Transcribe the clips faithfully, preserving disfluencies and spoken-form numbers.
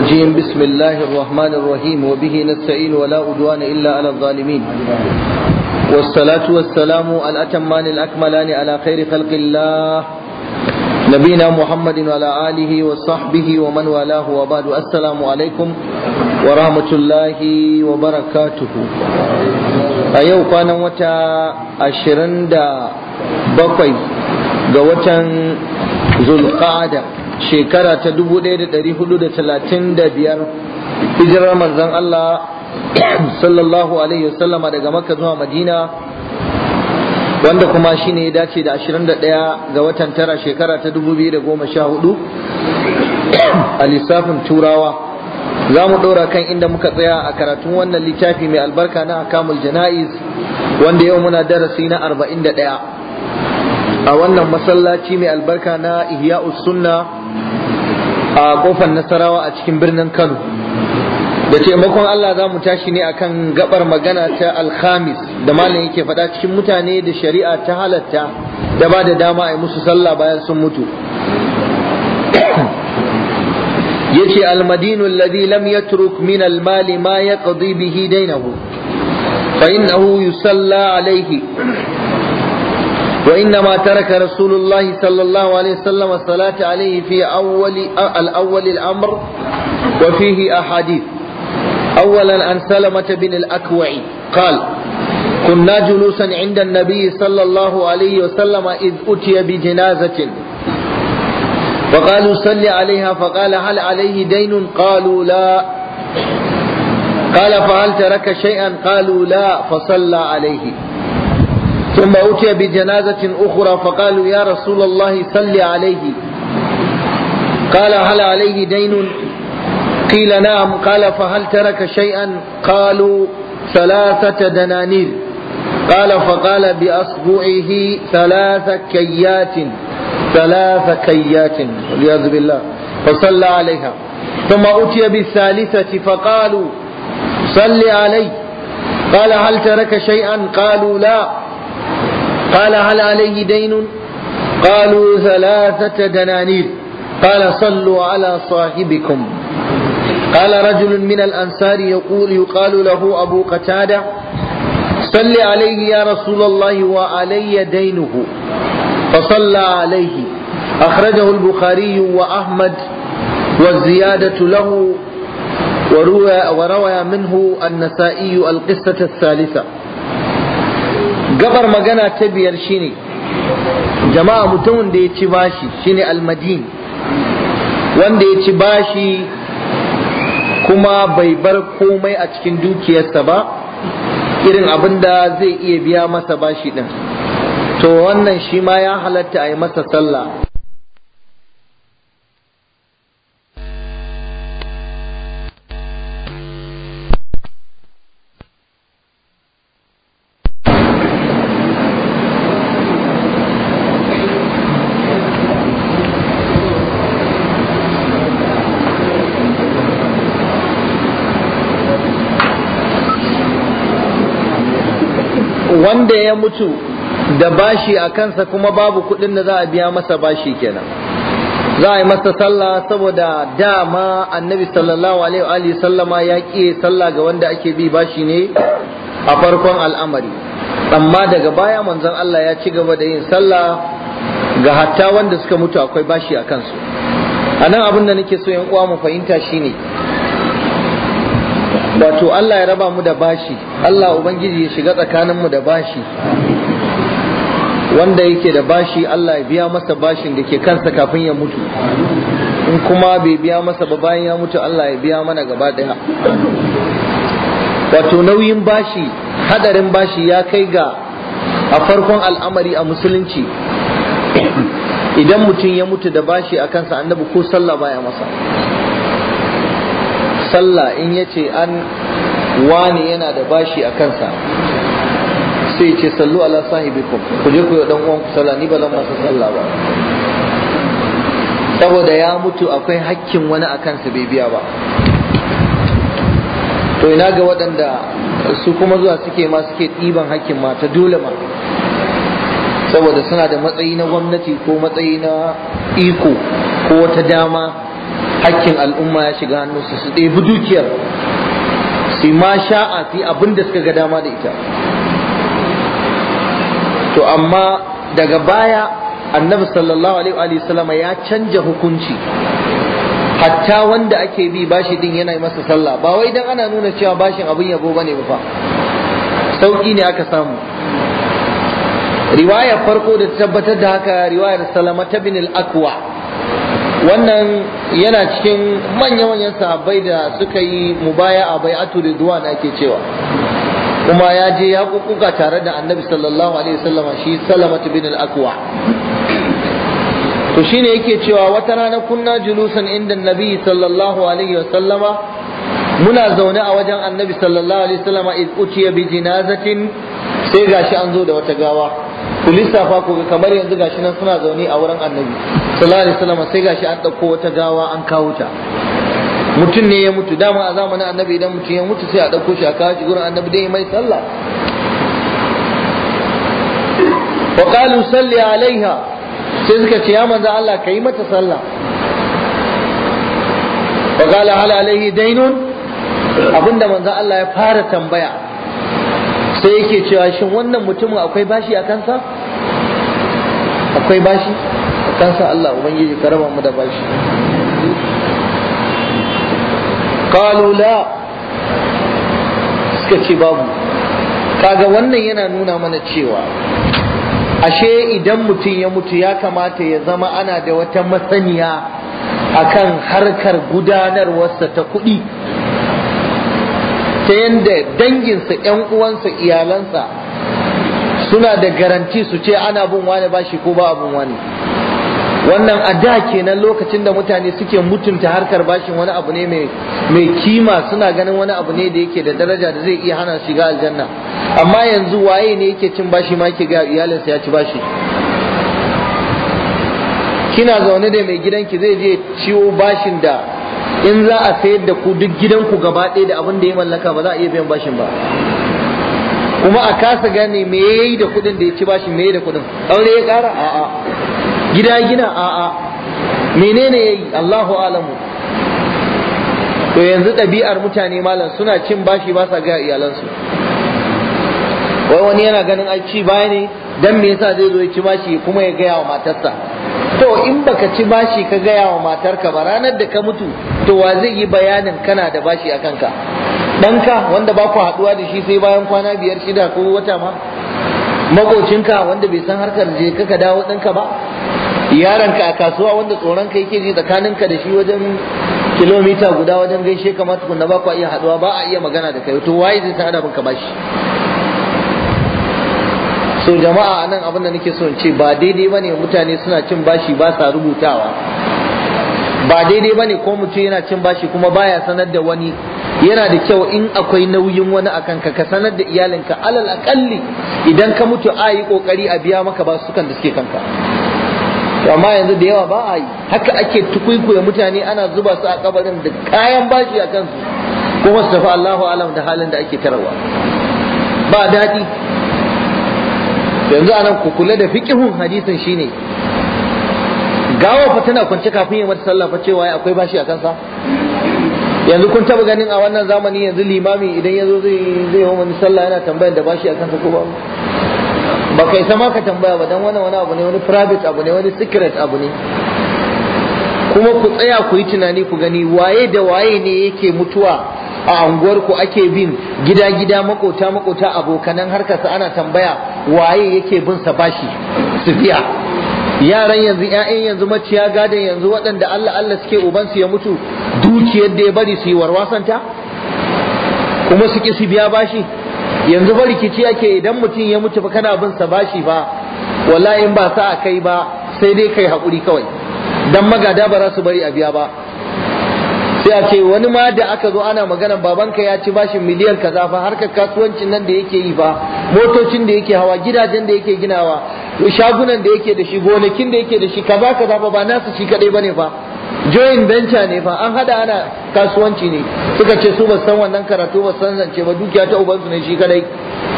الرجيم بسم الله الرحمن الرحيم وبه نستعين ولا عدوان إلا على الظالمين والصلاة والسلام الأتمان الأكملان على خير خلق الله نبينا محمد وعلى آله وصحبه ومن والاه وبعد السلام عليكم ورحمة الله وبركاته أيوة كان وتا عشرين دا بقي قوتا ذو القعدة shekara ta dubu ɗaya da ɗari hudu da talatin da biyar hijirar manzon Allah sallallahu alaihi wasallama daga Makka zuwa Madina, wanda kuma shine ya dace da ashirin da ɗaya ga watan tara shekara ta dubu biyu da goma sha hudu a lissafin turawa. Za mu ɗora kan inda muka tsaya a karatun wannan littafi mai albarka na Akamul Jana'iz, wanda yau muna darasi na arba'in da ɗaya a wannan masallaci mai albarka na Ihya'us Sunna a kofar Nasarawa a cikin birnin Kano. Da taimakon Allah za mu tashi ne akan gabar magana ta alhamis da malam yake faɗa cikin mutane da shari'a ta halatta da ba da dama a yi musu sallah bayan sun mutu. Yace almadinu alladhi lam yatruk min almali ma yaqdi bihi daynahu fa innahu yusalla alayhi وإنما ترك رسول الله صلى الله عليه وسلم الصلاة عليه في أول الأول الأمر وفيه أحاديث. أولا عن سلمة بن الأكوع قال: كنا جلوسا عند النبي صلى الله عليه وسلم إذ أتي بجنازة وقالوا صل عليها فقال: هل عليه دين؟ قالوا لا. قال: فهل ترك شيئا؟ قالوا لا. فصلى عليه. ثم أتي بجنازة أخرى فقالوا: يا رسول الله صل عليه. قال: هل عليه دين؟ قيل: نعم. قال: فهل ترك شيئا؟ قالوا: ثلاثة دنانير. قال: فقال بأصبعه ثلاث كيات ثلاث كيات والعياذ بالله، فصلى عليها. ثم أتي بالثالثة فقالوا: صل عليه. قال: هل ترك شيئا؟ قالوا: لا. قال: هل عليه دين؟ قالوا: ثلاثة دنانير. قال: صلوا على صاحبكم. قال رجل من الأنصار يقول يقال له أبو قتادة: صل عليه يا رسول الله وعلي دينه. فصلى عليه. أخرجه البخاري وأحمد والزيادة له، وروى, وروى منه النسائي القصة الثالثة. gabar magana ta biyar shine jama'a mutumin da ya ci bashi shine almadin, wanda ya ci bashi kuma bai bar komai a cikin dukiyarsa ba irin abin da zai iya biya masa bashi din, to wannan shi ma ya halatta a yi masa sallah. Wanda ya mutu da bashi a kansa kuma babu kudin da za a biya masa bashi kenan, za a yi masa sallah, saboda dama annabi sallallahu alaihi wa sallama ya ƙi sallah ga wanda ake bi bashi ne a farkon al'amari, amma daga baya manzon Allah ya ci gaba da yin sallah ga hatta wanda suka mutu akwai bashi a kansu. A nan abin da nake so yan uwa mu fahimta shine, wato Allah ya raba mu da bashi, Allah Ubangiji ya shiga tsakaninmu da bashi. Wanda yake da bashi Allah ya biya masa bashin da ke kansa kafin ya mutu, in kuma bai biya masa ba bayan ya mutu Allah ya biya mana gaba daya. Wato nauyin bashi, hadarin bashi ya kai ga a farkon al'amari a musulunci idan mutum ya mutu da bashi a kansa, annabi ko sallah baya masa sallah. In ya ce an wani yana da bashi a kansa, sai ce sallu ala sahibikum, ku je ku yi dan uwan ku sallah, ni ba zan masa sallah ba, saboda ya mutu akwai hakkin wani a kansa bai biya ba. To ina ga waɗanda su kuma zuwa suke ma suke ɗiban hakkin mata dole ma, saboda suna da matsayi na gwamnati ko matsayi na iko ko wata dama hakkin al'umma ya shiga hannunsu su ɗebi dukiyar su ma sha'a fi abin da suka ga dama da ita. To amma daga baya annabi sallallahu alaihi wa sallam ya canja hukunci, hatta wanda ake bi bashi din yana masa sallah, ba wai dan ana nuna cewa bashin abin yabo bane ba fa, sauki ne aka samu. Riwayar farko da tabbatar da haka riwayar Salamata bin al-Akwa, wannan yana cikin manya-manyan sahabbai da suka yi mubaya'a bai'atu ridwan ake cewa, kuma ya je ya kukuka tare da annabi sallallahu alaihi wasallam shi Salamatu bin al-Akwa. To shine yake cewa wata rana kunna julusan inda annabi sallallahu alaihi wasallama, muna zaune a wajen annabi sallallahu alaihi wasallama id utiya bi jinazatin, sai gashi an zo da wata gawa. Ku lissafa ku kamar yanzu gashi nan suna zaune a wurin annabi sallallahu alaihi wasallama, sai gashi an dauko wata gawa an kawo ta. Mutum ne ya mutu, dama a zamanin annabi idan mutum ya mutu sai a dauko shi a kawo shi gurin annabi dai mai sallah. Wa qalu salli alaiha, sai suka ce ya manzo Allah kai mata sallah. Wa qala hal alaihi dainun, abinda manzo Allah ya fara tambaya sai yake cewa shin wannan mutumin akwai bashi a kansa? Akwai bashi a kansa? Allah ubangiji ka raba mu da bashi. Qalu la, suka ce babu. Kaga wannan yana nuna mana cewa ashe idan mutum ya mutu ya kamata ya zama ana da wata masaniya akan harkar gudanarwarsa ta kuɗi, ta yanda danginsa, ‘yan uwansa, iyalansa suna da garanti su ce ana bin wani bashi ko ba abin wani. Wannan a da kenan lokacin da mutane suke mutunta harkar bashin wani abu ne mai kima, suna ganin wani abu ne da yake da daraja da zai iya hana shiga aljanna. Amma yanzu waye ne yake cin bashi ma yake ga iyalinsa ya ci bashi? Kina zaune da mai gidanki zai je ciwo bashin da in za a sayar da ku duk gidanku gaba ɗaya da abin da ya mallaka ba za a iya biyan bashin ba, kuma a kasa gane me yayi da kuɗin da ya ci bashin, me yayi da kuɗin? Aure ya ƙara? A'a. Gida gina? A'a. Menene yayi? Allahu alamu. To yanzu ɗabi'ar mutane malam suna cin bashi ba sa ga iyalansu. Wai wani yana ganin ai ci baya ne, dan me yasa zai zo ya ci bashi kuma ya gaya wa matarsa? To in baka ci bashi ka gaya wa matarka ba, ranar da ka mutu to wa zai yi bayanin kana da bashi a kanka? Ɗanka wanda ba ku haɗuwa da shi sai bayan kwana biyar shida ko wata ma? Makocinka wanda bai san harkar je ka dawo ɗinka ba? Yaranka a kasuwa wanda tsoron ka yake ji tsakaninka da shi wajen kilomita guda wajen gaishe kamar tukunna ba ku iya haɗuwa, ba a iya magana da kai, to waye zai san adabin ka bashi? So jama'a anan abin da nake so in ce ba daidai bane mutane suna cin bashi ba sa rubutawa, ba daidai bane ko mutum yana cin bashi kuma baya sanar da wani. Yana da kyau in akwai nauyin wani akan ka ka sanar da iyalinka, alal akalli idan ka mutu a yi kokari a biya maka ba sukan da suke kanka. Amma yanzu da yawa ba a yi haka, ake tukuikuya mutane ana zuba su a kabarin da kayan bashi a kansu kuma su tafi Allahu alam da halin da ake tarawa, ba daɗi. Yanzu anan ku kula da fiqhun hadisin shine gawa fa tana kwance kafin ya mata sallah fa cewa akwai bashi a kansa. Yanzu kun taba ganin a wannan zamani yanzu limami idan yazo zai zai yi wani sallah yana tambayar da bashi a kansa ko ba? Ba kai sama ka tambaya ba, dan wannan wani abu ne, wani private abu ne, wani secret abu ne. Kuma ku tsaya ku yi tunani ku gani waye da waye ne yake mutuwa a anguwar ku ake bin gida gida, makota makota, abokanan harkarsa ana tambaya waye yake bin sa bashi su biya. Yaran yanzu, ƴaƴan yanzu, maciya gadon yanzu waɗanda Allah Allah suke ubansu ya mutu, dukiyar da ya bari su yi warwasanta kuma suke su biya bashi. Yanzu ba rikici ake, idan mutum ya mutu fa kana bin sa bashi ba, wallahi in ba sa a kai ba sai dai kai haƙuri kawai, dan magada ba za su bari a biya ba. Sai a ce wani ma da aka zo ana magana babanka ya ci bashin miliyan kaza fa, harkar kasuwancin nan da yake yi fa, motocin da yake hawa, gidajen da yake ginawa, shagunan da yake da shi, gonakin da yake da shi, kaza kaza fa ba nasu shi kadai bane fa, joint venture ne fa, an hada ana kasuwanci ne. Suka ce su ba san wannan karatu ba san zance ba, dukiya ta ubansu ne shi kadai.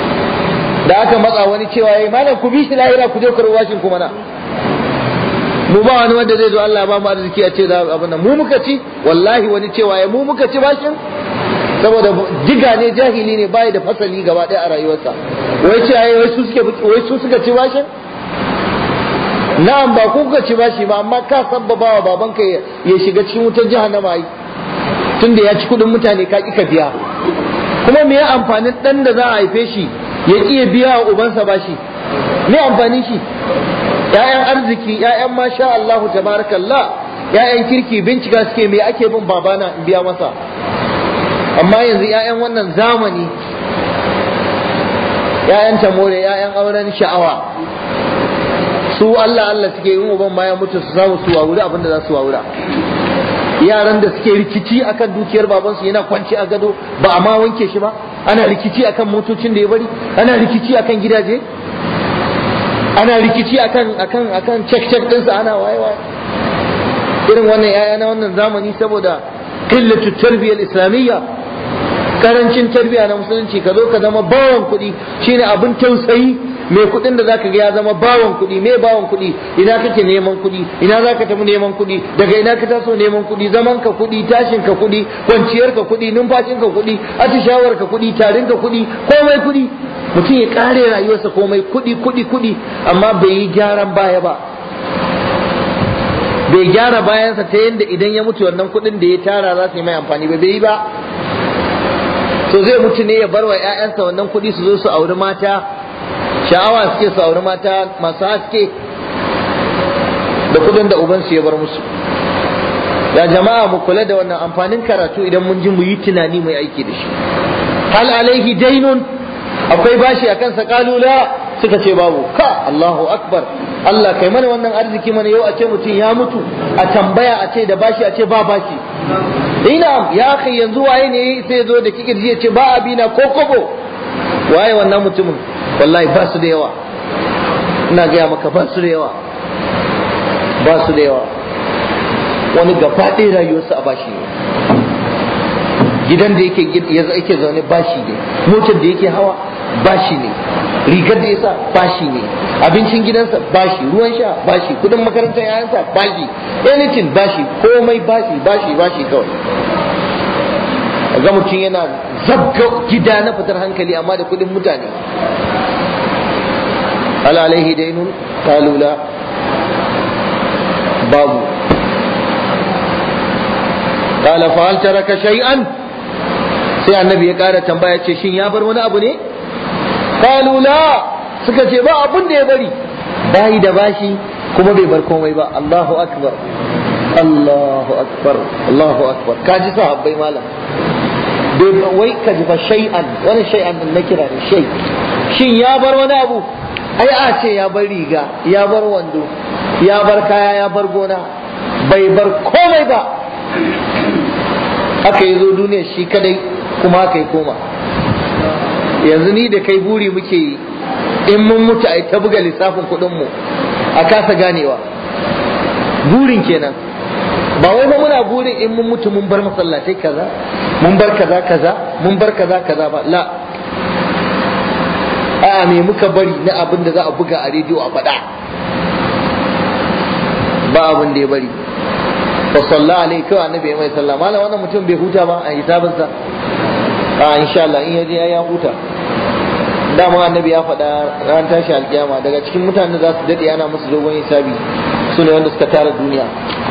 Da aka matsa wani cewa yayi malam ku bi shi lahira ku je ku rawashin kuma na mu ba wani wanda zai zo Allah ya ba mu arziki a ce da abin nan mu muka ci wallahi wani cewa ya mu muka ci bashin saboda diga ne jahili ne bai da fasali gaba ɗaya a rayuwarsa wai ce ai wai su suke wai su suka ci bashin na'am ba ku kuka ci bashi ba amma ka sabbaba wa babanka ya shiga cikin wutar jahannama ai tunda ya ci kudin mutane ka ka biya kuma me ya amfanin dan da za a haife shi ya iya biya wa ubansa bashi me amfanin shi ƴaƴan arziki ƴaƴan masha Allah tabarakallah ƴaƴan kirki bincika suke me ake bin babana in biya masa amma yanzu ƴaƴan wannan zamani ƴaƴan tamore ƴaƴan auren sha'awa su Allah Allah suke yin uban bayan mutu su samu su wawura abinda za su wawura yaran da suke rikici akan dukiyar babansu yana kwanci a gado ba a ma wanke shi ba ana rikici akan motocin da ya bari ana rikici akan gidaje ana rikici akan akan akan check check ɗinsa ana waye waye irin wannan yaya na wannan zamani saboda qillatu tarbiyyar islamiyya karancin tarbiyya na musulunci ka zo ka zama bawan kuɗi shine abin tausayi mai kuɗin da zaka ga ya zama bawan kuɗi me bawan kuɗi ina kake neman kuɗi ina zaka tafi neman kuɗi daga ina ka taso neman kuɗi zaman ka kuɗi tashin ka kuɗi kwanciyar ka kuɗi numfashin ka kuɗi atishawar ka kuɗi tarin ka kuɗi komai kuɗi mutum ya kare rayuwarsa komai kuɗi kuɗi kuɗi amma bai yi gyaran baya ba bai gyara bayansa ta yadda idan ya mutu wannan kuɗin da ya tara za su yi mai amfani ba bai yi ba to zai mutu ne ya bar wa 'ya'yansa wannan kuɗi su zo su auri mata sha'awa suke su auri mata masu haske da kuɗin da ubansu ya bar musu. Ya jama'a mu kula da wannan amfanin karatu idan mun ji mu yi tunani mu yi aiki da shi. Hal alaihi dainun akwai bashi a kansa kalula suka ce babu ka Allahu akbar Allah kai mana wannan arziki mana yau a ce mutum ya mutu a tambaya a ce da bashi a ce ba bashi ina ya kai yanzu waye ne sai zo da kikirji ya ce ba abina ko kobo waye wannan mutumin wallahi ba su da yawa ina gaya maka ba su da yawa ba su da yawa wani gaba ɗaya rayuwarsa a bashi ne gidan da yake yake zaune bashi ne motar da yake hawa bashi ne rigar da yasa bashi ne abincin gidansa bashi ruwan sha bashi kudin makarantar yayansa bashi anything bashi komai bashi bashi bashi kawai ga mutum yana zabga gida na fitar hankali amma da kudin mutane ala alaihi dainun kalula babu qala fa hal taraka shay'an sai annabi ya kara tambaya ce shin ya bar wani abu ne qalu la suka ce ba abun da ya bari bai da bashi kuma bai bar komai ba Allahu akbar Allahu akbar Allahu akbar kaji sahabbai malam bai wai kaji fa shay'an wani shay'an din na kira ne shay shin ya bar wani abu ai a ce ya bar riga ya bar wando ya bar kaya ya bar gona bai bar komai ba haka yazo duniya shi kadai kuma haka ya koma yanzu ni da kai buri muke yi in mun mutu a ta buga lissafin kuɗin mu a kasa ganewa burin kenan ba wai ba muna burin in mun mutu mun bar masallatai kaza mun bar kaza kaza mun bar kaza kaza ba la a me muka bari na abin da za a buga a rediyo a faɗa ba abin da ya bari fa sallallahu alaihi wa annabi mai sallah malam wannan mutum bai huta ba a hisabinsa a insha Allah in yaje ya huta dama annabi ya faɗa ran tashi alkiyama daga cikin mutanen za su dade ana musu dogon hisabi su ne wanda suka tara duniya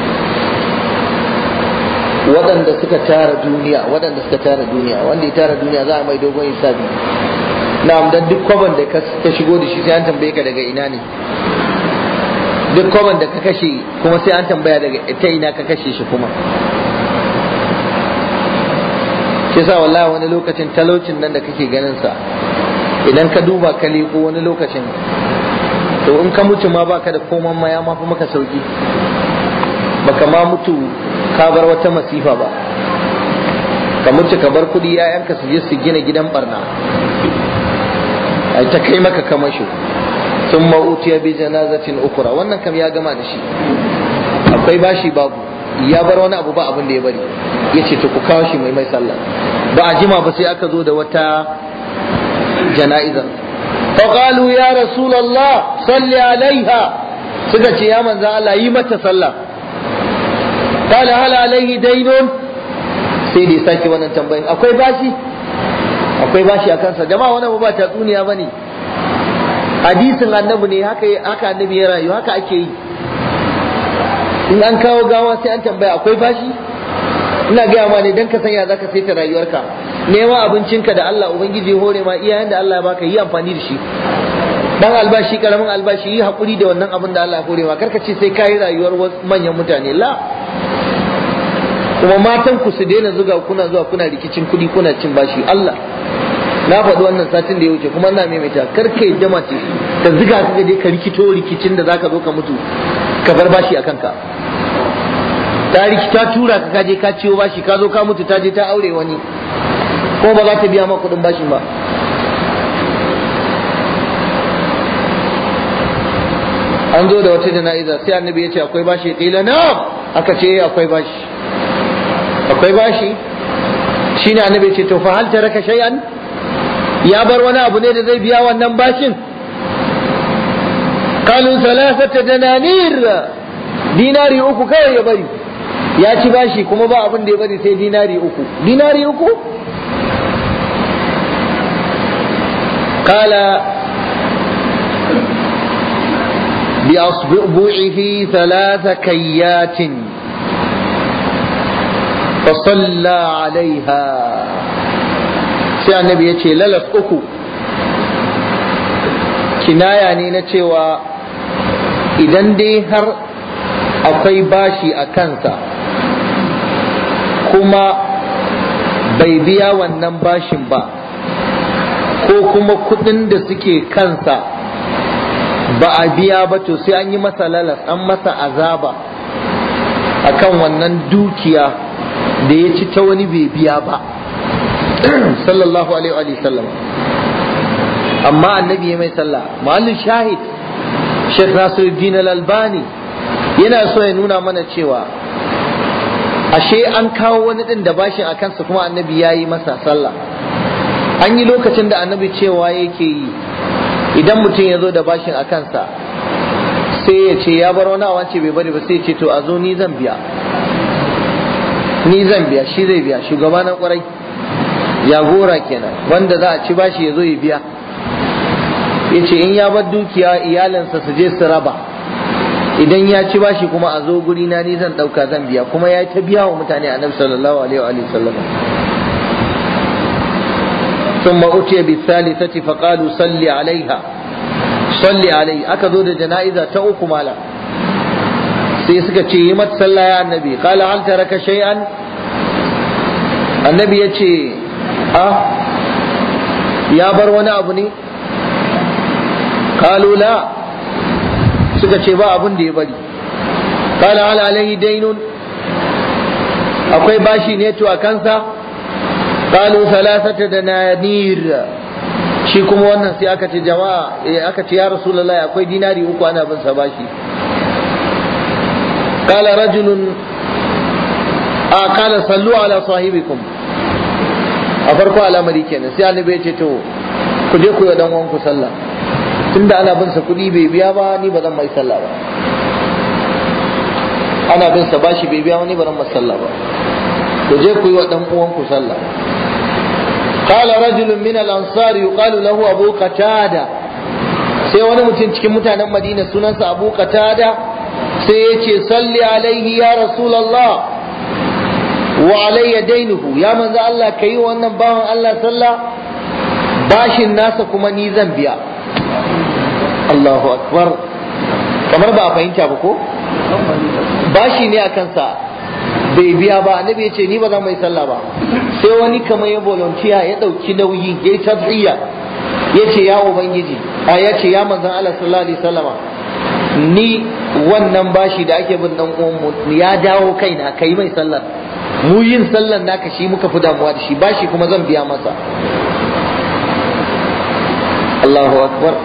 waɗanda suka tara duniya waɗanda suka tara duniya wanda ya tara duniya za a mai dogon hisabi na'am dan duk kwaban da ka shigo da shi sai an tambaye ka daga ina ne duk kwaban da ka kashe kuma sai an tambaya daga ta ina ka kashe shi kuma shi sa wallahi wani lokacin talaucin nan da kake ganin sa idan ka duba ka leko wani lokacin to in ka mutu ma baka da koman ma ya ma fi maka sauki baka ma mutu ka bar wata masifa ba ka mutu ka bar kudi yayanka su je su gina gidan barna ai ta kai maka kamasho sun ma'utiya bi janazatin ukura wannan kam ya gama da shi akwai bashi babu ya bar wani abu ba abin da ya bari ya ce to ku kawo shi mai mai sallah ba a jima ba sai aka zo da wata jana'izar faqalu ya rasulullah salli alaiha suka ce ya manzo Allah yi mata sallah qala hal alaihi daynun sai dai sake wannan tambayin akwai bashi akwai bashi a kansa jama'a wannan ba tatsuniya bane hadisin annabi ne haka haka annabi ya rayu haka ake yi in an kawo gawa sai an tambaya akwai bashi ina gaya ma ne dan ka sanya zaka saita rayuwarka neman abincinka da Allah ubangiji hore ma iyayen da Allah ya baka yi amfani da shi dan albashi karamin albashi yi hakuri da wannan abin da Allah ya hore ma karka ce sai kai rayuwar manyan mutane la kuma matan ku su daina zuga kuna zuwa kuna rikicin kudi kuna cin bashi Allah na faɗi wannan satin da ya wuce kuma ina maimaita karka yadda mace ka zuga ka je ka rikito rikicin da zaka zo ka mutu ka bar bashi akan ka ta rikita tura ka kaje ka ciwo bashi ka zo ka mutu ta je ta aure wani ko ba za ta biya ma kudin bashin ba an zo da wata jana'iza sai annabi ya ce akwai bashi qila na aka ce akwai bashi akwai bashi shine annabi ya ce to fa hal taraka shay'an ya bar wani abu ne da zai biya wannan bashin qalu thalathata dananir dinari uku kawai ya bari ya ci bashi kuma ba abin da ya bari sai dinari uku dinari uku qala bi asbu'ihi thalatha kayyatin fa salla 'alayha sai annabi yace lalas uku kinaya ne na cewa idan dai har akwai bashi a kansa kuma bai biya wannan bashin ba ko kuma kudin da suke kansa ba a biya ba to sai an yi masa lalas an masa azaba akan wannan dukiya da ya ci ta wani bai biya ba sallallahu alaihi wa sallam amma annabi ya mai sallah mahallin shahid Sheikh Nasiruddin Al-Albani yana so ya nuna mana cewa ashe an kawo wani din da bashin a kansa kuma annabi ya yi masa sallah an yi lokacin da annabi cewa yake yi idan mutum ya zo da bashin a kansa sai ya ce ya bar wani awance bai bari ba sai ya ce to a zo ni zan biya ni zan biya shi zai biya shugaba na kwarai ya gora kenan wanda za a ci bashi ya zo ya biya ya ce in ya bar dukiya iyalinsa su je su raba idan ya ci bashi kuma a zo guri na ni zan dauka zan biya kuma ya ta biya wa mutane annabi sallallahu alaihi wa sallam thumma utiya bi thalithati fa qalu salli alaiha salli alai aka zo da jana'iza ta uku mala sai suka ce yi mata sallah ya annabi qala hal taraka shay'an annabi ya ce ah ya bar wani abu ne qalu la suka ce ba abun da ya bari qala hal alaihi daynun akwai bashi ne to a kansa qalu thalathata dananir shi kuma wannan sai aka ce jama'a aka ce ya rasulullahi akwai dinari uku ana bin sa bashi qala rajulun a qala sallu ala sahibikum a farko al'amari kenan sai annabi ya ce to ku je ku yi dan uwanku sallah tunda ana bin sa kuɗi bai biya ba ni ba zan mai sallah ba ana bin sa bashi bai biya ni ba zan mai sallah ba ku je ku yi wa dan uwanku sallah qala rajulun min al-ansar yuqalu lahu abu qatada sai wani mutum cikin mutanen Madina sunansa Abu Qatada sai ya ce salli alaihi ya rasulullah wa alayya dainuhu ya manzo Allah kai wannan bawan Allah sallah bashin nasa kuma ni zan biya Allahu akbar kamar ba a fahimta ba ko bashi ne akan sa bai biya ba annabi ya ce ni ba zan mai sallah ba sai wani kamar ya volunteer ya dauki nauyi yayi tadhiya yace ya ubangiji a yace ya manzon Allah sallallahu alaihi wasallama ni wannan bashi da ake bin dan uwan mu ya dawo kaina kai mai sallar mu yin sallar naka shi muka fi damuwa da shi bashi kuma zan biya masa Allahu akbar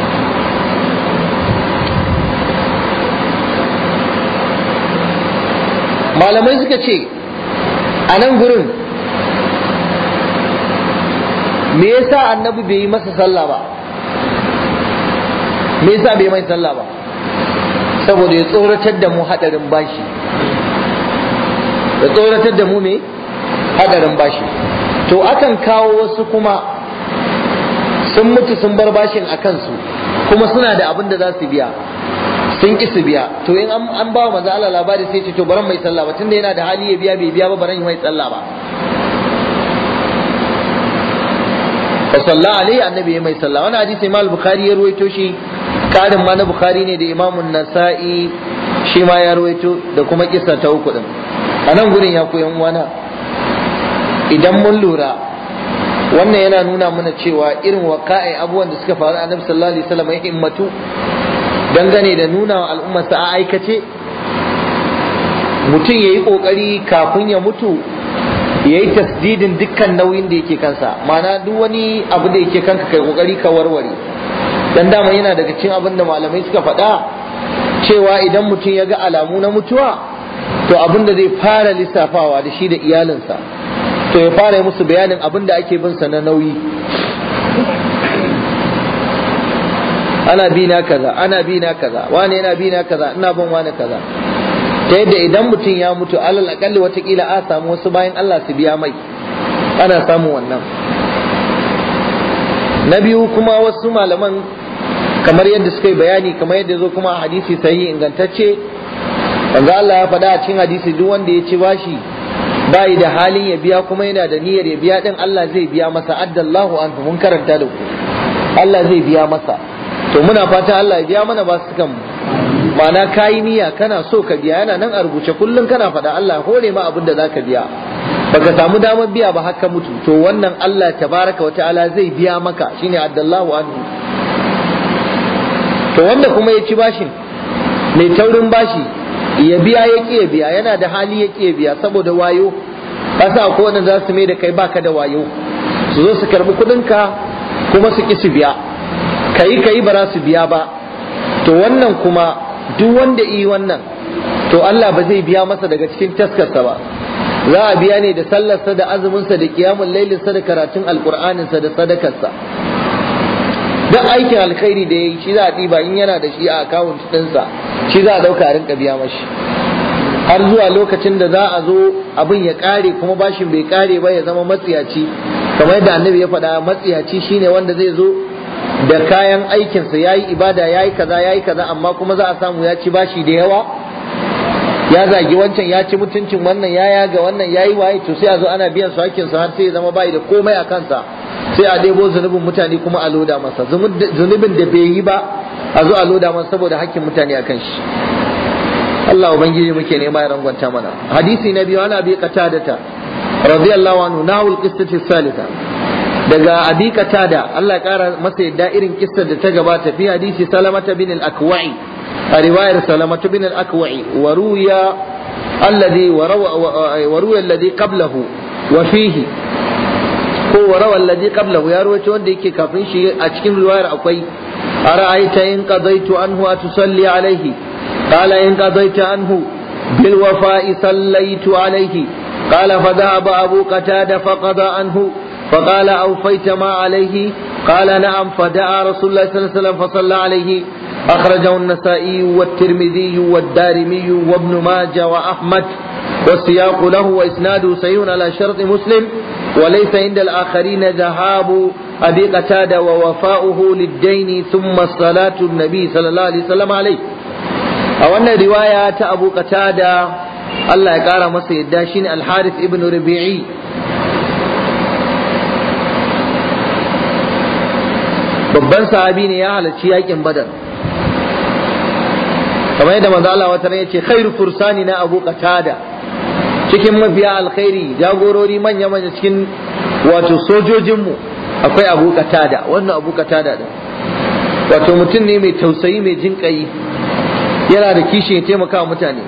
malamai suka ce a nan gurin me yasa annabi bai yi masa sallah ba me yasa bai mai sallah ba saboda ya tsoratar da mu hadarin bashi ya tsoratar da mu me hadarin bashi. To akan kawo wasu kuma sun mutu sun bar bashin a kansu kuma suna da abin da za su biya sun ki su biya, to in an ba manzo Allah labari sai ce to baran mai sallah ba tunda yana da hali ya biya bai biya ba baran mai sallah ba. fa salla alaihi annabi mai sallah. Wannan hadisi Imam Bukhari ya ruwaito shi, karin ma na Bukhari ne da Imam Nasa'i shi ma ya ruwaito, da kuma kissa ta uku din. A nan gurin ya koyan wana idan mun lura wannan yana nuna mana cewa irin waqa'i abubuwan da suka faru annabi sallallahu alaihi wasallam ya himmatu dangane da nuna wa al'ummarsa a aikace. Mutum ya yi ƙoƙari kafin ya mutu ya yi tasdidin dukkan nauyin da yake kansa, mana duk wani abu da yake kanka kai ƙoƙari ka warware. Dan dama yana daga cikin abin da malamai suka faɗa cewa idan mutum ya ga alamu na mutuwa to abin da zai fara lissafawa da shi da iyalinsa to ya fara yi musu bayanin abin da ake bin sa na nauyi. ana bi na kaza ana bi na kaza wani yana bi na kaza ina bin wani kaza, ta yadda idan mutum ya mutu alal akalli watakila a samu wasu bayan Allah su biya mai, ana samu wannan. Na biyu kuma wasu malaman kamar yadda suka yi bayani kamar yadda zo kuma hadisi sahihi ingantacce, wanda Allah ya faɗa a cikin hadisi duk wanda ya ci bashi bai da halin ya biya kuma yana da niyyar ya biya din, Allah zai biya masa, addallahu anhu, mun karanta da ku Allah zai biya masa. To muna fatan Allah ya biya mana ba su kan ma'ana kayi niyya kana so ka biya, yana nan a rubuce kullum kana faɗa Allah hore ma abin da zaka biya, baka samu damar biya ba haka mutu, to wannan Allah tabaraka wa ta'ala zai biya maka, shine addallahu anhu. To wanda kuma ya ci bashin mai taurin bashi ya biya ya ki ya biya, yana da hali ya ki ya biya saboda wayo, kasa ko wanda za su mai da kai baka da wayo, su zo su karbi kudinka kuma su ki su biya, kayi kayi ba za su biya ba. To wannan kuma duk wanda yi wannan to Allah ba zai biya masa daga cikin taskarsa ba, za a biya ne da sallarsa da azuminsa da kiyamul lailinsa da karatun alkur'aninsa da sadakarsa. Duk aikin alkhairi da ya yi shi za a ɗiba, in yana da shi a akawunt ɗinsa shi za a ɗauka a rinka biya mashi, har zuwa lokacin da za a zo abin ya ƙare kuma bashin bai ƙare ba ya zama matsiyaci. Kamar yadda annabi ya faɗa, matsiyaci shine wanda zai zo da kayan aikinsa ya yi ibada ya yi kaza ya yi kaza, amma kuma za a samu ya ci bashi da yawa, ya zagi wancan, ya ci mutuncin wannan, ya yaga wannan, ya yi waye, to sai a zo ana biyan su hakkinsa har sai ya zama bai da komai a kansa, sai a ɗebo zunubin mutane kuma a loda masa, zunubin da bai yi ba a zo a loda masa saboda hakkin mutane akan shi. Allah ubangiji muke nema ya rangwanta mana. Hadisi na biyu, ana bi qatadata radiyallahu anhu nahul qissati salisa, daga abi qatada Allah ya kara masa yadda irin kissar da ta gabata, fi hadisi salamata bin al-akwa'i, a riwayar salamata bin al-akwa'i, wa ruya alladhi wa ruya alladhi qablahu wa fihi, ko wa rawa alladhi qablahu, ya rawaito wanda yake kafin shi. A cikin riwayar akwai ara'aita in qadaitu anhu atusalli alayhi, qala in qadaita anhu bil wafa'i sallaitu alayhi, qala fa dhahaba abu qatada faqada anhu فقال أوفيت ما عليه؟ قال نعم. فدعا رسول الله صلى الله عليه وسلم فصلى عليه. أخرجه النسائي والترمذي والدارمي وابن ماجه وأحمد، والسياق له وإسناده صحيح على شرط مسلم، وليس عند الآخرين ذهاب أبي قتادة ووفاؤه للدين ثم صلاة النبي صلى الله عليه وسلم عليه. أو أن رواية أبو قتادة الله يقارى مصر الداشين الحارث ابن ربيعي، babban sahabi ne, ya halarci yakin Badar. kamar yadda manzo Allah wata ya ce khairu fursani na Abu Qatada, cikin mafiya alkhairi jagorori manya manya cikin wato sojojinmu akwai Abu Qatada. Wannan Abu Qatada din wato mutum ne mai tausayi mai jinƙayi, yana da kishi ya taimaka wa mutane.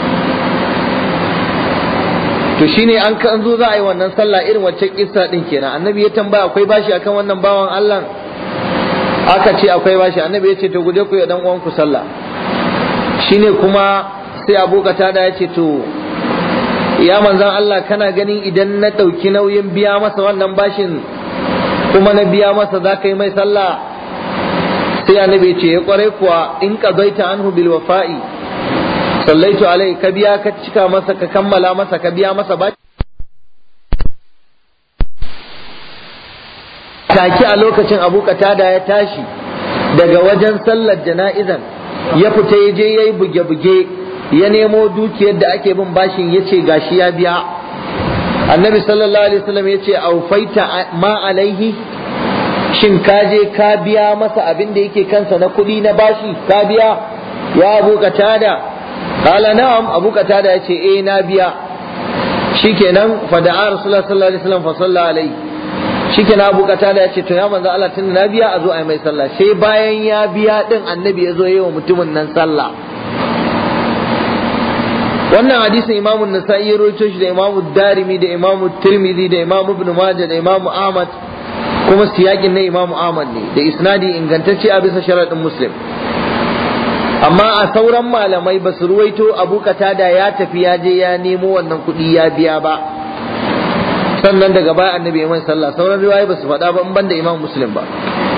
To shine an kan zo za a yi wannan sallah irin wacce kissa din kenan. Annabi ya tambaya akwai bashi akan wannan bawan Allah, aka ce akwai bashi. Annabi ya ce to guje ku ya dan uwan ku sallah. Shine kuma sai Abu Qatada ya ce to ya manzon Allah, kana ganin idan na dauki nauyin biya masa wannan bashin kuma na biya masa za ka yi mai sallah? sai annabi ce ya kware kuwa in qadaita anhu bil wafa'i sallaitu alai, ka biya ka cika masa ka kammala masa ka biya masa ba take a lokacin Abu Qatada ya tashi daga wajen sallar jana'izan ya fita ya je yayi buge-buge ya nemo dukiyar da ake bin bashin yace gashi ya biya. Annabi sallallahu alaihi wasallam yace aufaita ma alaihi, shin ka je ka biya masa abin da yake kansa na kuɗi na bashi ka biya ya Abu Qatada? Qala na'am. Abu Qatada yace eh na biya. Shikenan fa da'a Rasulullah sallallahu alaihi wasallam fa salla alaihi. Shikenan Abu Qatada yace to ya manzo Allah tun na biya a zo a mai sallah. Sai bayan ya biya din Annabi ya zo yayin mutumin nan sallah. Wannan hadisin Imam An-Nasa'i ya rawaito shi da Imam Ad-Darimi da Imam Tirmidhi da Imam Ibn Majah da Imam Ahmad, kuma siyakin na Imam Ahmad ne da isnadi ingantacce a bisa sharadin Muslim. Amma a sauran malamai ba su ruwaito Abu Qatada ya tafi ya je ya nemo wannan kuɗi ya biya ba, sannan daga baya Annabi ya mai sallah. Sauran riwayoyi ba su faɗa ba in banda Imam Muslim ba.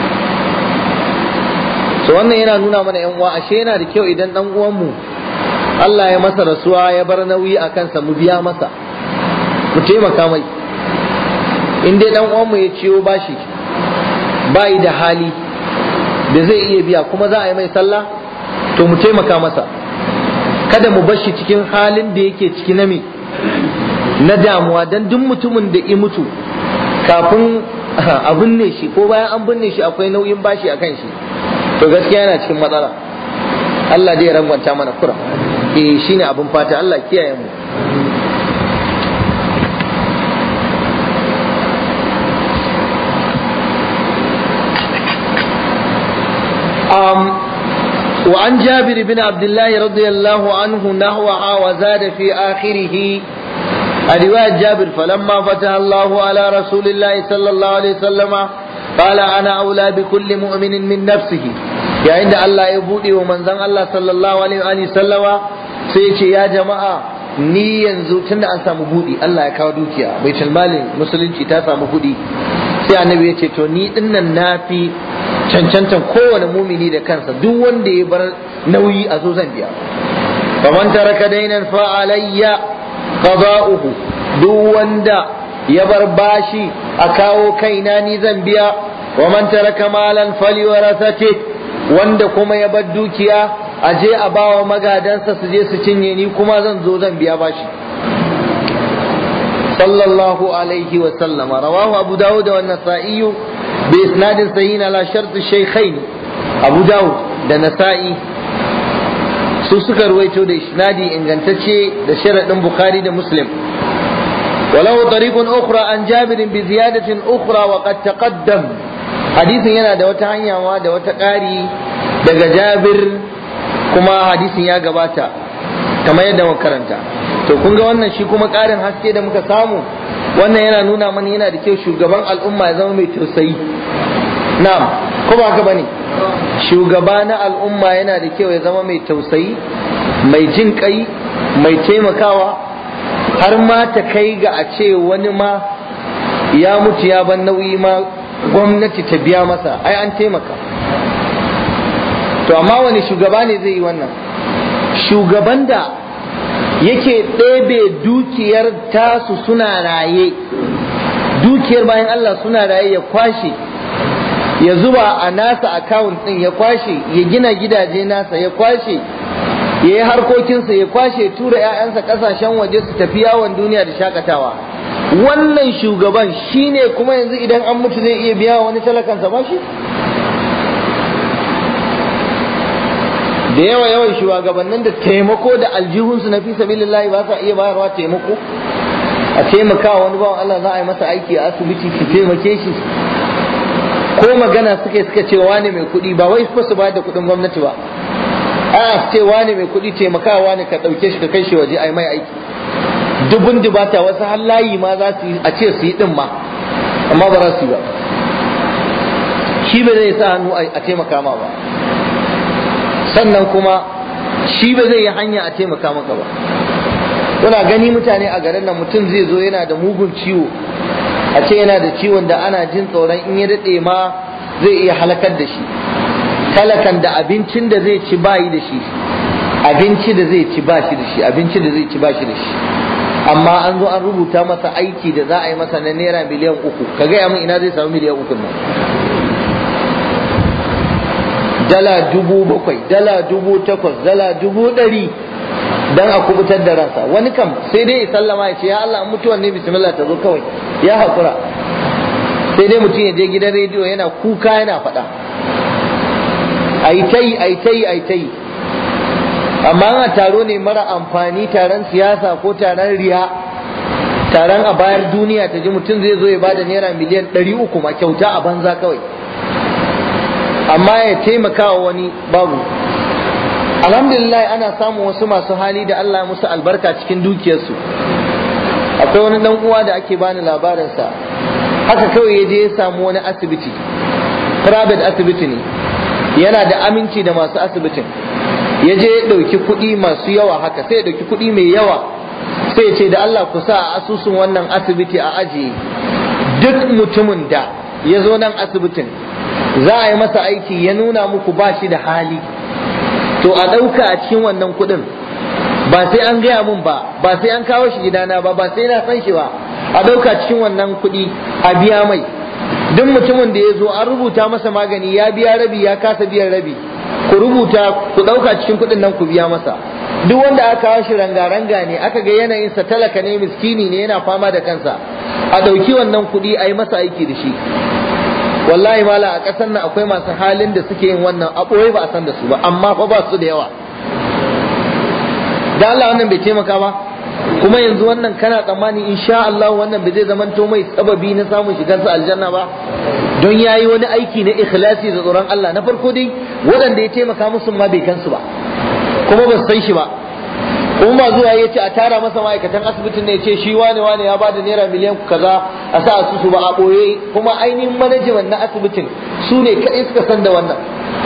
So wannan yana nuna mana yan uwa ashe yana da kyau idan dan uwan mu Allah ya masa rasuwa ya bar nauyi a kansa mu biya masa, mu taimaka mai. In dai dan uwan mu ya ciyo bashi bai da hali da zai iya biya kuma za a yi mai sallah, to mu taimaka masa. Kada mu bar shi cikin halin da yake ciki na me na damuwa, dan duk mutumin da ya mutu kafin a binne shi ko bayan an binne shi akwai nauyin bashi akan shi, to gaskiya yana cikin matsala. Allah dai ya rangwanta mana kura. Eh shine abin fata, Allah kiyaye mu. um وعن جابر بن عبد الله رضي الله عنه نحوها وزاد في آخره رواية جابر فلما فتح الله على رسول الله صلى الله عليه وسلم قال أنا أولى بكل مؤمن من نفسه. يا عند الله يبودي ومن زن الله صلى الله عليه وسلم سيتي يا جماعة ni yanzu tunda an samu budi, Allah ya kawo dukiya, baitul malin musulunci ta samu budi, sai annabi ya ce to ni dinnan nafi cancantan kowane mumini da kansa, duk wanda ya bar nauyi a zo zan biya. faman taraka dainan fa alayya qada'uhu, duk wanda ya bar bashi a kawo kaina ni zan biya. wa man taraka malan faliwarasati, wanda kuma ya bar dukiya a je a bawa magadansa su je su cinye, ni kuma zan zo zan biya bashi. sallallahu alaihi wa sallama. rawahu Abu Dawud wa Nasa'i bi isnadin sahih ala shart ash-shaykhain. Abu Dawud da Nasa'i su suka ruwaito da isnadi ingantacce da sharadin Bukhari da Muslim. walau tariqun ukhra an Jabir bi ziyadatin ukhra wa qad taqaddam. hadisin yana da wata hanya ma da wata ƙari daga Jabir, kuma hadisin ya gabata kamar yadda muka karanta. To kun ga wannan shi kuma ƙarin haske da muka samu, wannan yana nuna mana yana da kyau shugaban al'umma ya zama mai tausayi. Na'am, ko ba haka bane? Shugaba na al'umma yana da kyau ya zama mai tausayi, mai jin kai, mai taimakawa, har ma ta kai ga a ce wani ma ya mutu ya ban nauyi ma gwamnati ta biya masa, ai an taimaka. To amma wani shugaba ne zai yi wannan? Shugaban da yake ɗebe dukiyar tasu suna raye, dukiyar bayan Allah suna raye, ya kwashe ya zuba a nasa account ɗin, ya kwashe ya gina gidaje nasa, ya kwashe ya yi harkokinsa, ya kwashe tura 'ya'yansa ƙasashen waje su tafi yawon duniya da shakatawa. Wannan shugaban shine kuma yanzu idan an mutu zai iya biya wani talakansa ba shi? Da yawa yawan shugabannin da taimako da aljihunsu na fi sabilillahi ba sa iya bayarwa taimako, a taimaka wani bawan Allah za a yi masa aiki a asibiti su taimake shi, ko magana suka suka ce wane mai kuɗi, ba wai su bayar da kuɗin gwamnati ba, a ce wane mai kuɗi taimakawa ne ka ɗauke shi ka kai shi waje a yi mai aiki. Dubun dubata wasu hallayi ma za su yi a ce su yi ɗin ma, amma ba za su yi ba. Shi ba zai sa hannu a taimaka ma ba, sannan kuma shi ba zai yi hanya a taimaka maka ba. Kuna gani mutane a garin nan, mutum zai zo yana da mugun ciwo, a ce yana da ciwon da ana jin tsoron in ya daɗe ma zai iya halakar da shi, talakan da abincin da zai ci bayi da shi, abinci da zai ci ba shi da shi, abinci da zai ci ba shi da shi, amma an zo an rubuta masa aiki da za a yi masa na naira miliyan uku. Ka gaya min ina zai samu miliyan uku nan? Dala dubu bakwai, dala dubu takwas, dala dubu ɗari dan a kubutar da ransa. Wani kam sai dai ya sallama ya ce ya Allah mutuwan ne bismillah ta zo kawai, ya haƙura. Sai dai mutum ya je gidan rediyo yana kuka yana faɗa, ai tai ai tai ai tai. Amma a taro ne mara amfani, taron siyasa ko taron riya, taron a bayar duniya ta ji, mutum zai zo ya bada naira miliyan ɗari uku ma kyauta a banza kawai, amma ya taimaka wa wani babu. Alhamdulillah ana samun wasu masu hali da Allah musu albarka cikin dukiyarsu. Akwai wani dan uwa da ake bani labarinsa, haka kawai ya je ya samu wani asibiti, private asibiti ne, yana da aminci da masu asibitin. Ya je ya ɗauki kuɗi masu yawa haka, sai ya ɗauki kuɗi mai yawa, sai ya ce da Allah ku sa a asusun wannan asibiti a ajiye, duk mutumin da ya zo nan asibitin za a yi masa aiki ya nuna muku ba shi da hali, to a ɗauka a cikin wannan kuɗin, ba sai an gaya mun ba, ba sai an kawo shi gidana ba, ba sai na san shi ba, a ɗauka cikin wannan kuɗi a biya mai. Duk mutumin da ya zo an rubuta masa magani ya biya rabi ya kasa biyan rabi, ku rubuta ku ɗauka cikin kuɗin nan ku biya masa. Duk wanda aka kawo shi ranga-ranga ne, aka ga yanayinsa talaka ne, miskini ne, yana fama da kansa, a ɗauki wannan kuɗi a yi masa aiki da shi. Wallahi mala a ƙasar nan akwai masu halin da suke yin wannan, a ɓoye ba a san da su ba, amma fa ba su da yawa. Da Allah wannan bai taimaka ba, kuma yanzu wannan kana tsammani insha Allah wannan bai zai zamanto mai sababi na samun shigarsa aljanna ba, don yayi wani aiki na ikhlasi da tsoron Allah. Na farko dai waɗanda ya taimaka musu ma bai kansu ba, kuma ba su san shi ba, kuma ba zuwa ya ce a tara masa ma'aikatan asibitin ne ya ce shi wane wane ya bada naira miliyan kaza a sa asusu ba, a ɓoye. Kuma ainihin manajiman na asibitin su ne kaɗai suka san da wannan.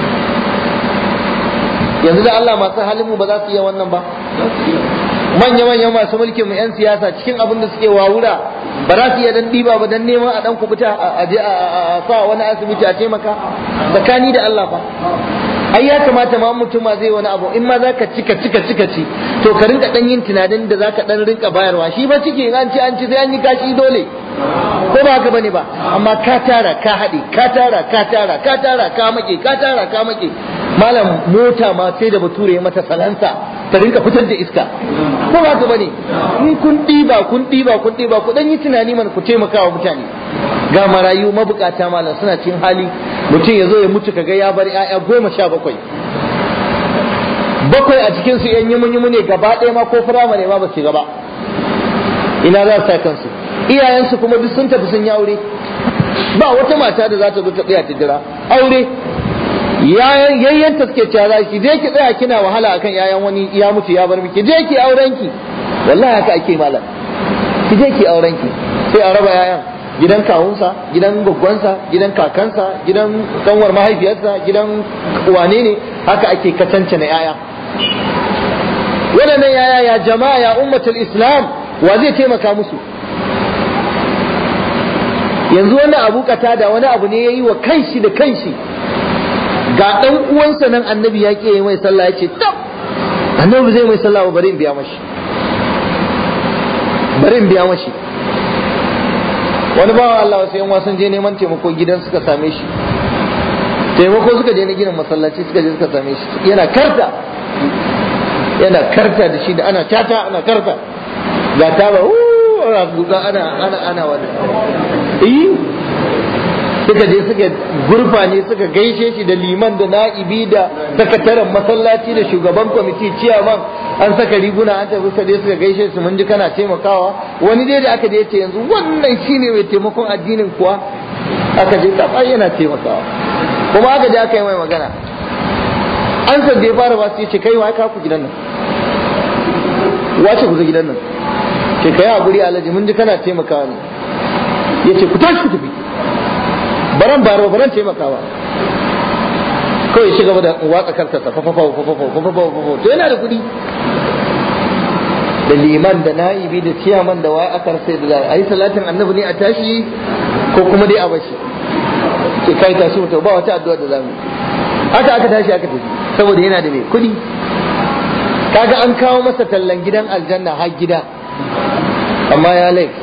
Yanzu da Allah masu halin mu ba za su iya wannan ba? Manya-manyan masu mulkin mu 'yan siyasa cikin abin da suke wawura ba za su iya dan ɗiba ba dan neman a dan kubuta a je a sa wani asibiti a taimaka. Tsakani da Allah fa, ai ya kamata ma mutum ma zai wani abu, in ma zaka cika cika cika ci to ka rinka dan yin tunanin da zaka dan rinka bayarwa. Shi ba ciki in an ci an ci sai an yi kashi dole, ko ba haka bane ba? Amma ka tara ka haɗe, ka tara ka tara ka tara ka make, ka tara ka make. Malam mota ma sai da bature ya mata salansa ta rinka fitar da iska, ko ba haka bane? In kun ɗiba kun ɗiba kun ɗiba ku dan yi tunani man ku taimaka wa mutane. Ga marayu mabukata malam suna cikin hali, mutum ya zo ya mutu kaga ya bar 'ya'ya goma sha bakwai, bakwai a cikin su yan yimu ne gaba ɗaya ma ko firamare ma ba su gaba, ina za su sa kansu? Iyayensu kuma duk sun tafi sun yi aure, ba wata mata da za ta zo ta tsaya ta jira aure. Yayyanta suke cewa ki je ki tsaya kina wahala akan yayan wani ya mutu ya bar miki, je ki auren ki. Wallahi haka ake malam, ki je ki auren ki, sai a raba yayan gidan kawunsa, gidan gwaggwansa, gidan kakansa, gidan kanwar mahaifiyarsa, gidan wane ne, haka ake katance na yaya. Waɗannan yaya ya jama'a ya ummatul islam, wa zai taimaka musu? Yanzu wani abu da wani abu ne ya yi wa kanshi da kanshi. Ga ɗan uwansa nan annabi ya ƙi mai sallah, ya ce tab annabi zai mai sallah ba, bari in biya mashi, bari in biya mashi. Wani bawan Allah wasu yan wasan je neman taimako gidan suka same shi, taimako suka je na ginin masallaci suka je suka same shi, yana karta yana karta da shi da ana tata ana karta, ga ta ba ana buɗa ana ana ana wani eh suka je suka gurfane suka gaishe shi da liman da na'ibi da sakataren masallaci da shugaban kwamiti ciyaman, an saka riguna an tafi suka je suka gaishe su, mun ji kana taimakawa. Wani dai da aka je ce yanzu wannan shine mai taimakon addinin kuwa, aka je ta yana taimakawa, kuma aka je aka yi mai magana. An san da ya fara ba su ce kai wa ka ku gidan nan, wace ku zo gidan nan, ce kai hakuri Alhaji mun ji kana taimakawa ne, yace ku tashi ku tafi, baran baro baran taimakawa, kawai shi gaba da watsa karkasa fafafa fafafa. To yana da kuɗi, da liman da na'ibi da ciyaman da waye aka sai da zai ayi salatin annabi ne a tashi ko kuma dai a bashi, ke kai tashi mutum ba wata addu'a da zamu. haka aka tashi aka tafi saboda yana da mai kuɗi. Kaga an kawo masa tallan gidan aljanna har gida, amma ya lait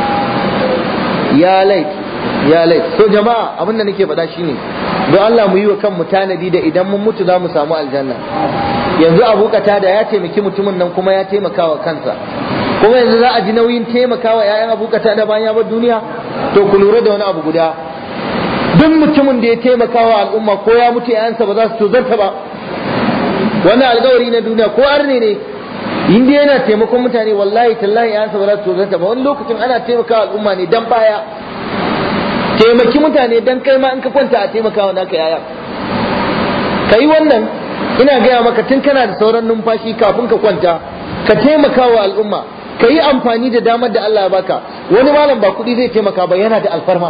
ya lait ya lait. So jama'a abin da nake faɗa shine don Allah mu yi wa kanmu tanadi da idan mun mutu za mu samu aljanna. Yanzu Abu Qatada ya taimaki mutumin nan kuma ya taimaka wa kansa, kuma yanzu za a ji nauyin taimaka wa ƴaƴan Abu Qatada bayan ya bar duniya. To ku lura da wani abu guda, duk mutumin da ya taimaka wa al'umma ko ya mutu ƴaƴansa ba za su tozarta ba. Wannan alƙawari na duniya ko arne ne in dai yana taimakon mutane wallahi tallahi ƴaƴansa ba za su tozarta ba. Wani lokacin ana taimaka wa al'umma ne dan baya, taimaki mutane dan kai ma in ka kwanta a taimaka wa naka ƴaƴan. Kai wannan ina gaya maka tun kana da sauran numfashi kafin ka kwanta ka taimaka wa al'umma, ka yi amfani da damar da Allah ya baka. Wani malam ba kuɗi zai taimaka ba, yana da alfarma.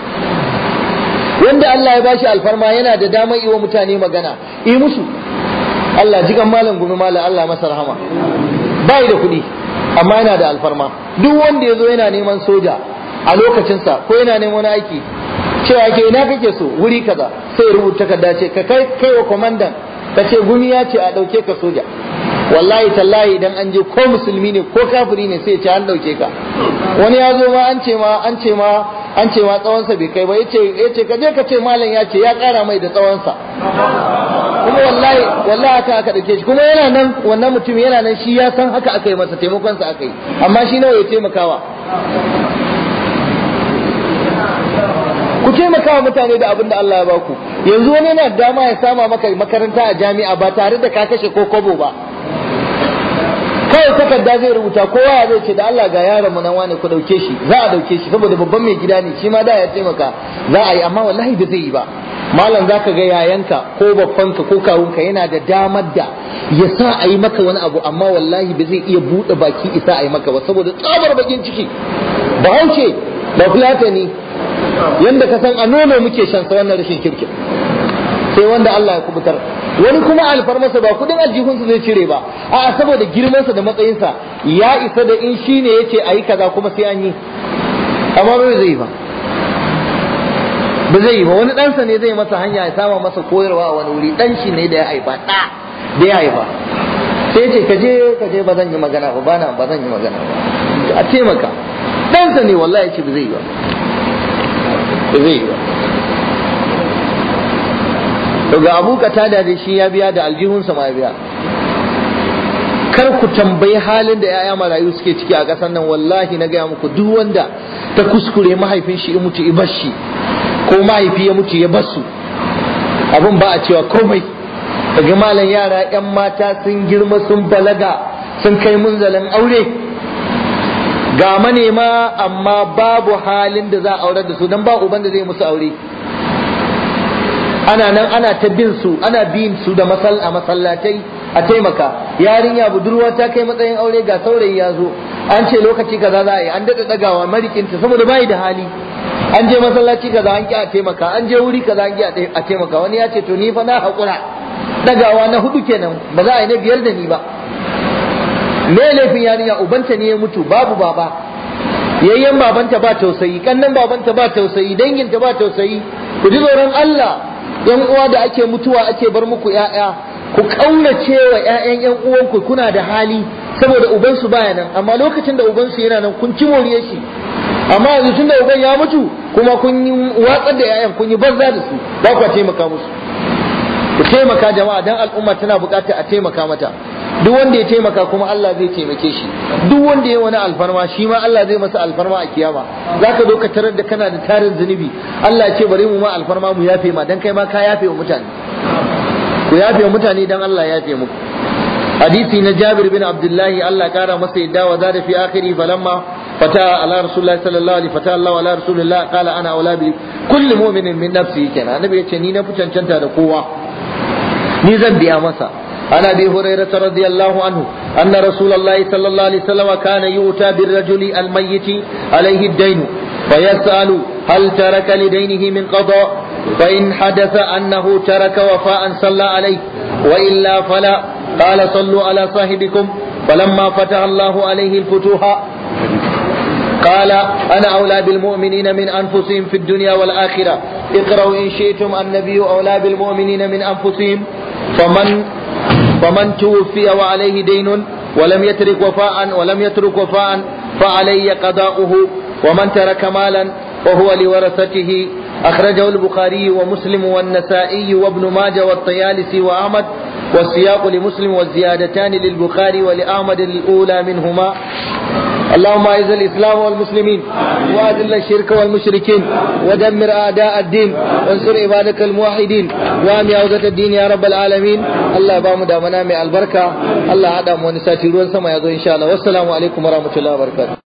Wanda Allah ya bashi alfarma yana da damar yi wa mutane magana, yi musu. Allah jigan malam gumi malam Allah masa rahama, bai da kuɗi amma yana da alfarma. Duk wanda ya zo yana neman soja a lokacinsa ko yana neman wani aiki, cewa ke ina kake so wuri kaza, sai rubuta takarda ce ka kai kai wa kwamandan ka ce gumi ya ce a ɗauke ka soja. Wallahi tallahi idan an je ko musulmi ne ko kafiri ne sai ya ce an ɗauke ka. Wani ya zo ma an ce ma an ce ma an ce ma tsawonsa bai kai ba, yace yace ka je ka ce malam ya ce ya ƙara mai da tsawonsa. Kuma wallahi wallahi haka aka ɗauke shi, kuma yana nan wannan mutum yana nan shi ya san haka aka yi masa, taimakonsa aka yi, amma shi nawa ya taimakawa. Ku taimaka wa mutane da abin da Allah ya baku. Yanzu wani yana dama ya sama maka makaranta a jami'a ba tare da ka kashe ko kobo ba. Kawai takarda zai rubuta, kowa ya zai ce da Allah ga yaron mu nan wani ku dauke shi, za a dauke shi saboda babban mai gida ne, shi ma da ya taimaka za a yi, amma wallahi ba zai yi ba. Malam zaka ga yayanka ko babbanka ko kawunka yana da damar da ya sa a yi maka wani abu, amma wallahi ba zai iya buɗe baki isa a yi maka ba saboda tsabar bakin ciki. Bahaushe ba fulatani yanda ka san a nono muke shan sa wannan rashin kirkin, sai wanda Allah ya kubutar. Wani kuma alfarmasa ba kudin aljihunsa zai cire ba, a'a saboda girmansa da matsayinsa ya isa da in shine yace ayi kaza kuma sai an yi, amma ba zai yi ba ba zai yi ba. Wani ɗansa ne zai masa hanya ya sama masa koyarwa a wani wuri, ɗan shi ne da ya haifa ɗa da ya haifa, sai ce kaje kaje ba zan yi magana ba bana ba zan yi magana ba, a taimaka. Ɗansa ne wallahi ya ce ba zai yi ba ba zai yi ba. To ga Abu Qatada da shi ya biya da aljihunsa ma ya biya. Kar ku tambayi halin da yaya marayu suke ciki a ƙasar nan, wallahi na gaya muku duk wanda ta kuskure mahaifin shi ya mutu ya bar shi ko mahaifi ya mutu ya bar su, abin ba a cewa komai. Daga malan yara yan mata sun girma sun balaga sun kai munzalin aure, ga manema amma babu halin da za a aurar da su dan ba uban da zai musu aure. Ana nan ana ta bin su ana bin su da masal a masallatai a taimaka. Yarinya budurwa ta kai matsayin aure, ga saurayi ya zo, an ce lokaci kaza za a yi, an daɗa ɗagawa marikinta saboda bai da hali, an je masallaci kaza an ki a taimaka, an je wuri kaza an ki a taimaka. Wani ya ce to ni fa na haƙura, ɗagawa na hudu kenan ba za a yi na biyar da ni ba. Me laifin yarinya? Ubanta ne ya mutu, babu baba, yayyen babanta ba tausayi, kannan babanta ba tausayi, danginta ba tausayi. Ku ji tsoron Allah. Yan uwa da ake mutuwa ake bar muku ƴaƴa, ku kaurace wa ƴaƴan ƴan uwanku, kuna da hali saboda ubansu baya nan, amma lokacin da ubansu yana nan kun ci moriyar shi. Amma yanzu tun da uban ya mutu kuma kun yi watsar da ƴaƴan, kun yi banza da su, ba ku taimaka musu. Ku taimaka jama'a, dan al'umma tana buƙatar a taimaka mata. Duk wanda ya taimaka kuma Allah zai taimake shi, duk wanda ya wani alfarma shi ma Allah zai masa alfarma a kiyama. Zaka zo ka tarar da kana da tarin zunubi, Allah ya ce bari mu ma alfarma mu yafe ma, dan kai ma ka yafe wa mutane. Ku yafe wa mutane dan Allah ya yafe muku. Hadisi na Jabir bin Abdullahi Allah kara masa yadda wa zada fi akhiri falamma fata ala rasulullahi sallallahu alaihi fata Allah ala rasulillah qala ana aula bi kulli mu'minin min nafsihi kenan. Annabi ya ce ni na fi cancanta da kowa, ni zan biya masa. عن ابي هريره رضي الله عنه ان رسول الله صلى الله عليه وسلم كان يؤتى بالرجل الميت عليه الدين فيسال هل ترك لدينه من قضاء فان حدث انه ترك وفاء صلى عليه والا فلا قال صلوا على صاحبكم فلما فتح الله عليه الفتوح قال أنا أولى بالمؤمنين من أنفسهم في الدنيا والآخرة اقرأوا إن شئتم النبي أولى بالمؤمنين من أنفسهم فمن فمن توفي وعليه دين ولم يترك وفاء ولم يترك وفاء فعليه قضاؤه ومن ترك مالا وهو لورثته أخرجه البخاري ومسلم والنسائي وابن ماجه والطيالسي وأحمد والسياق لمسلم والزيادتان للبخاري ولأحمد الأولى منهما. اللهم أعز الإسلام والمسلمين وأذل الشرك والمشركين ودمر أعداء الدين وانصر عبادك الموحدين وأمي عوزة الدين يا رب العالمين. الله بام دامنا من البركة الله هذا مونساتي روان سما يزو إن شاء الله. والسلام عليكم ورحمة الله وبركاته.